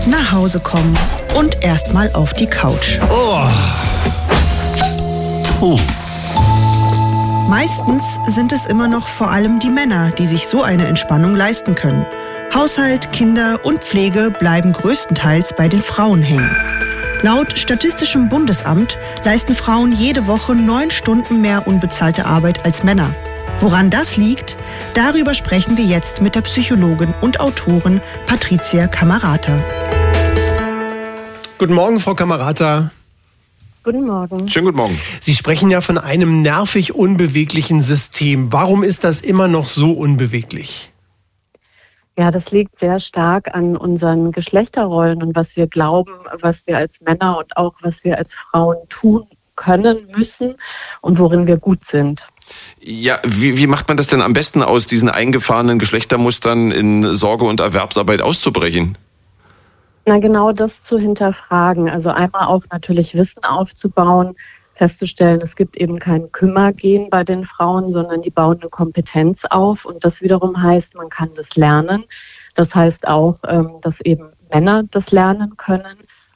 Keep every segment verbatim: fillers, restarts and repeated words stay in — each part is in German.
nach Hause kommen und erstmal auf die Couch. Oh. Puh. Meistens sind es immer noch vor allem die Männer, die sich so eine Entspannung leisten können. Haushalt, Kinder und Pflege bleiben größtenteils bei den Frauen hängen. Laut Statistischem Bundesamt leisten Frauen jede Woche neun Stunden mehr unbezahlte Arbeit als Männer. Woran das liegt, darüber sprechen wir jetzt mit der Psychologin und Autorin Patricia Camerata. Guten Morgen, Frau Camerata. Guten Morgen. Schönen guten Morgen. Sie sprechen ja von einem nervig unbeweglichen System. Warum ist das immer noch so unbeweglich? Ja, das liegt sehr stark an unseren Geschlechterrollen und was wir glauben, was wir als Männer und auch was wir als Frauen tun können, müssen und worin wir gut sind. Ja, wie, wie macht man das denn am besten aus, diesen eingefahrenen Geschlechtermustern in Sorge- und Erwerbsarbeit auszubrechen? Na, genau das zu hinterfragen. Also einmal auch natürlich Wissen aufzubauen, festzustellen, es gibt eben kein Kümmergen bei den Frauen, sondern die bauen eine Kompetenz auf. Und das wiederum heißt, man kann das lernen. Das heißt auch, dass eben Männer das lernen können.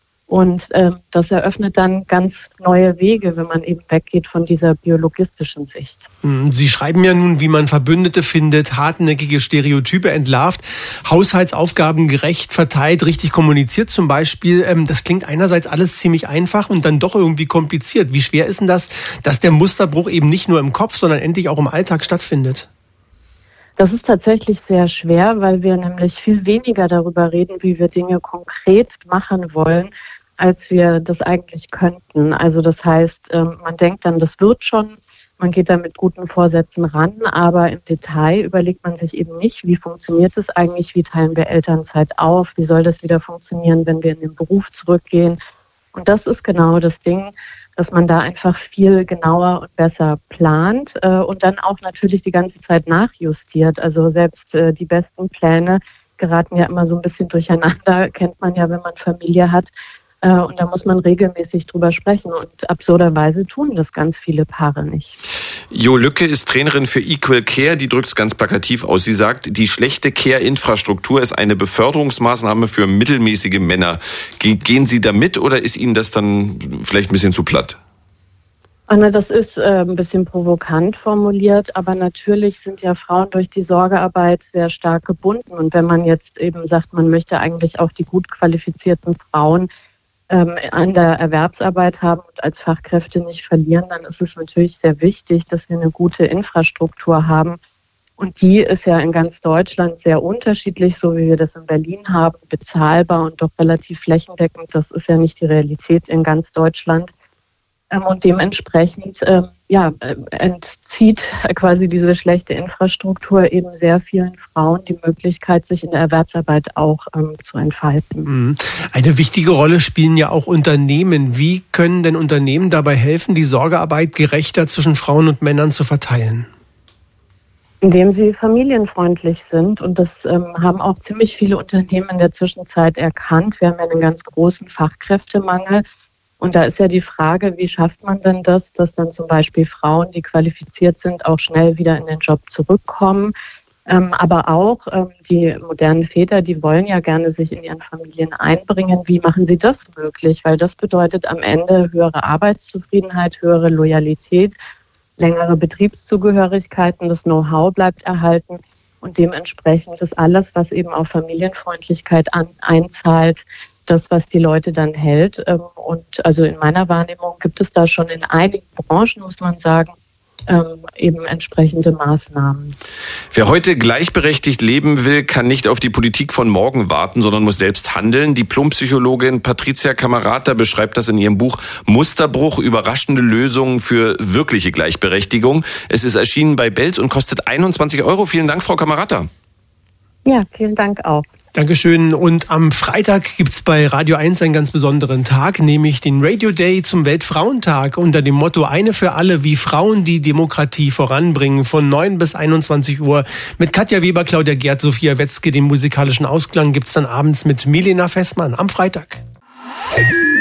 Und ähm, das eröffnet dann ganz neue Wege, wenn man eben weggeht von dieser biologistischen Sicht. Sie schreiben ja nun, wie man Verbündete findet, hartnäckige Stereotype entlarvt, Haushaltsaufgaben gerecht verteilt, richtig kommuniziert zum Beispiel. Ähm, das klingt einerseits alles ziemlich einfach und dann doch irgendwie kompliziert. Wie schwer ist denn das, dass der Musterbruch eben nicht nur im Kopf, sondern endlich auch im Alltag stattfindet? Das ist tatsächlich sehr schwer, weil wir nämlich viel weniger darüber reden, wie wir Dinge konkret machen wollen, als wir das eigentlich könnten. Also das heißt, man denkt dann, das wird schon, man geht da mit guten Vorsätzen ran, aber im Detail überlegt man sich eben nicht, wie funktioniert das eigentlich, wie teilen wir Elternzeit auf, wie soll das wieder funktionieren, wenn wir in den Beruf zurückgehen. Und das ist genau das Ding, dass man da einfach viel genauer und besser plant äh, und dann auch natürlich die ganze Zeit nachjustiert. Also selbst äh, die besten Pläne geraten ja immer so ein bisschen durcheinander, kennt man ja, wenn man Familie hat. Äh, und da muss man regelmäßig drüber sprechen. Und absurderweise tun das ganz viele Paare nicht. Jo Lücke ist Trainerin für Equal Care, die drückt es ganz plakativ aus. Sie sagt, die schlechte Care-Infrastruktur ist eine Beförderungsmaßnahme für mittelmäßige Männer. Gehen Sie da mit oder ist Ihnen das dann vielleicht ein bisschen zu platt? Anna, das ist äh, ein bisschen provokant formuliert, aber natürlich sind ja Frauen durch die Sorgearbeit sehr stark gebunden. Und wenn man jetzt eben sagt, man möchte eigentlich auch die gut qualifizierten Frauen ähm, an der Erwerbsarbeit haben und als Fachkräfte nicht verlieren, dann ist es natürlich sehr wichtig, dass wir eine gute Infrastruktur haben. Und die ist ja in ganz Deutschland sehr unterschiedlich, so wie wir das in Berlin haben, bezahlbar und doch relativ flächendeckend. Das ist ja nicht die Realität in ganz Deutschland. Und dementsprechend ähm, ja, entzieht quasi diese schlechte Infrastruktur eben sehr vielen Frauen die Möglichkeit, sich in der Erwerbsarbeit auch ähm, zu entfalten. Eine wichtige Rolle spielen ja auch Unternehmen. Wie können denn Unternehmen dabei helfen, die Sorgearbeit gerechter zwischen Frauen und Männern zu verteilen? Indem sie familienfreundlich sind. Und das ähm, haben auch ziemlich viele Unternehmen in der Zwischenzeit erkannt. Wir haben ja einen ganz großen Fachkräftemangel. Und da ist ja die Frage, wie schafft man denn das, dass dann zum Beispiel Frauen, die qualifiziert sind, auch schnell wieder in den Job zurückkommen. Ähm, aber auch ähm, die modernen Väter, die wollen ja gerne sich in ihren Familien einbringen. Wie machen sie das möglich? Weil das bedeutet am Ende höhere Arbeitszufriedenheit, höhere Loyalität, längere Betriebszugehörigkeiten, das Know-how bleibt erhalten. Und dementsprechend ist alles, was eben auf Familienfreundlichkeit an, einzahlt, das, was die Leute dann hält. Und also in meiner Wahrnehmung gibt es da schon in einigen Branchen, muss man sagen, eben entsprechende Maßnahmen. Wer heute gleichberechtigt leben will, kann nicht auf die Politik von morgen warten, sondern muss selbst handeln. Diplompsychologin Patricia Camerata beschreibt das in ihrem Buch Musterbruch, überraschende Lösungen für wirkliche Gleichberechtigung. Es ist erschienen bei Belz und kostet einundzwanzig Euro. Vielen Dank, Frau Camerata. Ja, vielen Dank auch. Dankeschön. Und am Freitag gibt's bei Radio eins einen ganz besonderen Tag, nämlich den Radio Day zum Weltfrauentag unter dem Motto Eine für alle, wie Frauen die Demokratie voranbringen, von neun bis einundzwanzig Uhr mit Katja Weber, Claudia Gerd, Sophia Wetzke. Den musikalischen Ausklang gibt's dann abends mit Milena Festmann am Freitag.